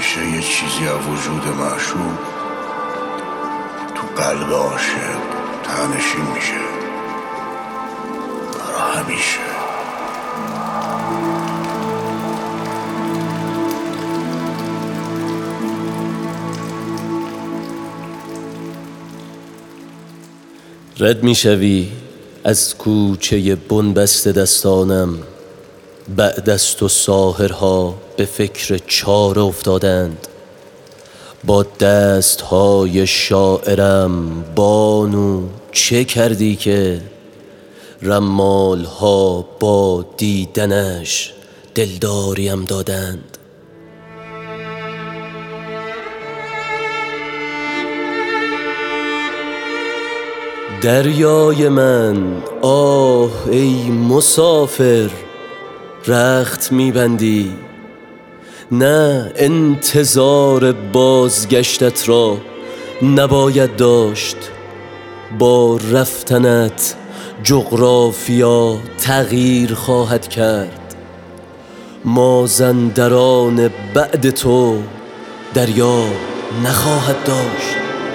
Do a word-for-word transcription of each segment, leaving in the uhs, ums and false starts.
همیشه یه چیزی از وجود معشوق تو قلب عاشق تنشین میشه برا همیشه. رد میشوی از کوچه بنبست دستانم، بعد از تو ساحرها به فکر چاره افتادند. با دستهای شاعرم بانو چه کردی که رمالها با دیدنش دلداریم دادند. دریای من آه ای مسافر، رخت میبندی؟ نه انتظار بازگشتت را نباید داشت. با رفتنت جغرافیا تغییر خواهد کرد. مازندران بعد تو دریا نخواهد داشت.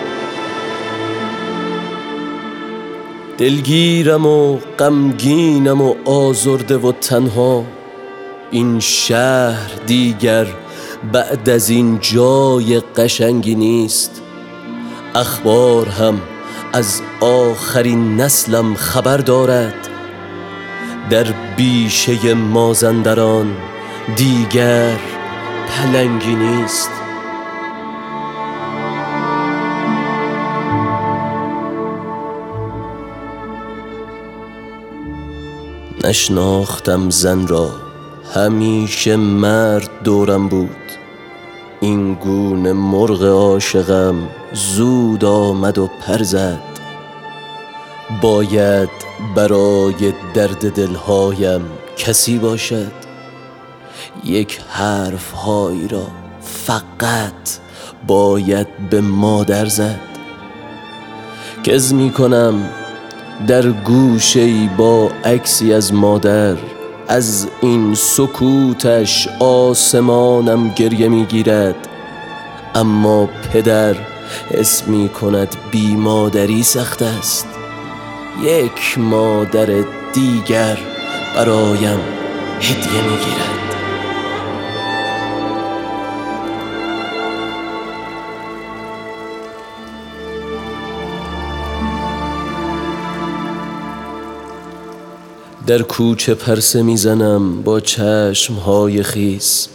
دلگیرم و غمگینم و آزرده و تنها. این شهر دیگر بعد از این جای قشنگی نیست. اخبار هم از آخرین نسلم خبر دارد. در بیشه مازندران دیگر پلنگی نیست. نشناختم زن را، همیشه مرد دورم بود. این گونه مرغ عاشقم زود آمد و پر زد. باید برای درد دلهایم کسی باشد. یک حرف هایی را فقط باید به مادر زد. کز می کنم در گوشه‌ای با عکسی از مادر، از این سکوتش آسمانم گریه میگیرد. اما پدر حس می کند بی مادری سخت است. یک مادر دیگر برایم هدیه میگیرد. در کوچه پرسه میزنم با چشمهای خیس.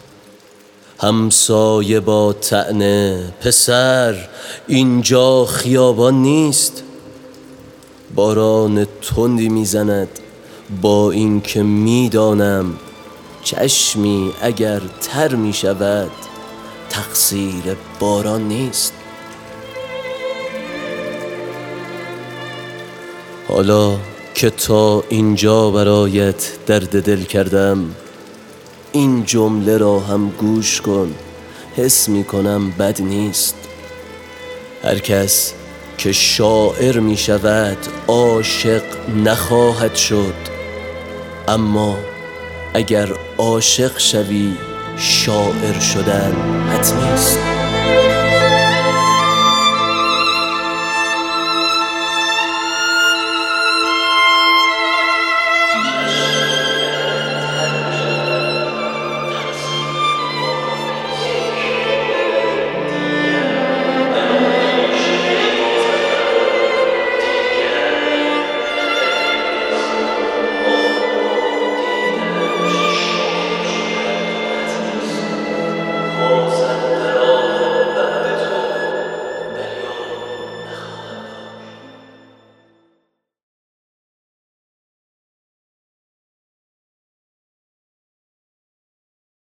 همسایه با طعنه پسر اینجا خیابان نیست. باران تندی میزند با اینکه میدانم چشمی اگر تر میشود تقصیر باران نیست. حالا که تا اینجا برایت درد دل کردم، این جمله را هم گوش کن، حس می کنم بد نیست. هر کس که شاعر می شود عاشق نخواهد شد، اما اگر عاشق شوی شاعر شدن حتمی است.